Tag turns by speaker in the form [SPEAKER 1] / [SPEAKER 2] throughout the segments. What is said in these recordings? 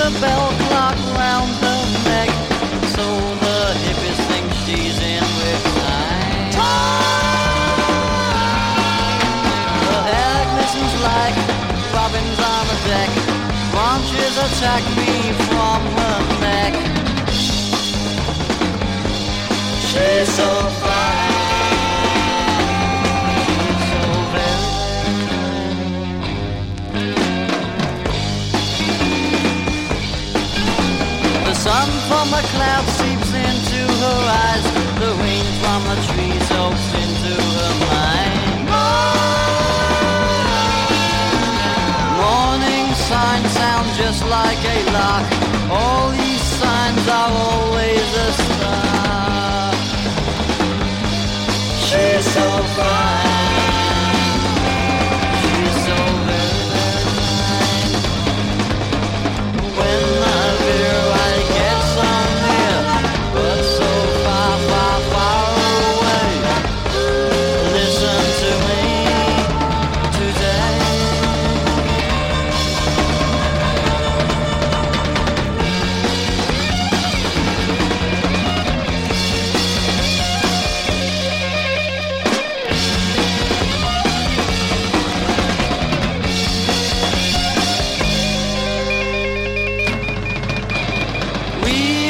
[SPEAKER 1] a bell clock round her neck, so the hippies think she's in with time. Her hair glistens like bobbins on a deck, branches attack me from her neck. She's so fine. The sun from a cloud seeps into her eyes, the rain from a tree soaks into her mind. Morning signs sound just like a lark, all these signs are always a star. She's so fine, she's so very, very fine. When I hear I get so near, but so far, far, far away. Listen to me today.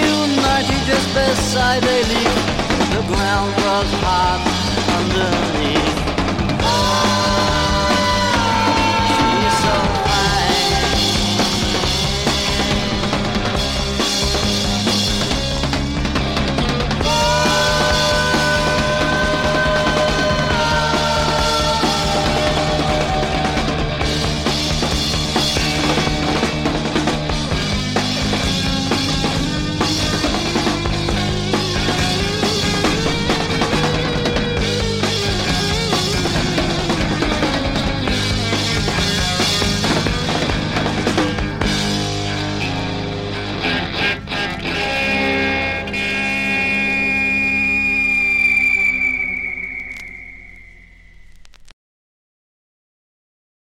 [SPEAKER 1] Just beside a leaf, the ground was hot underneath.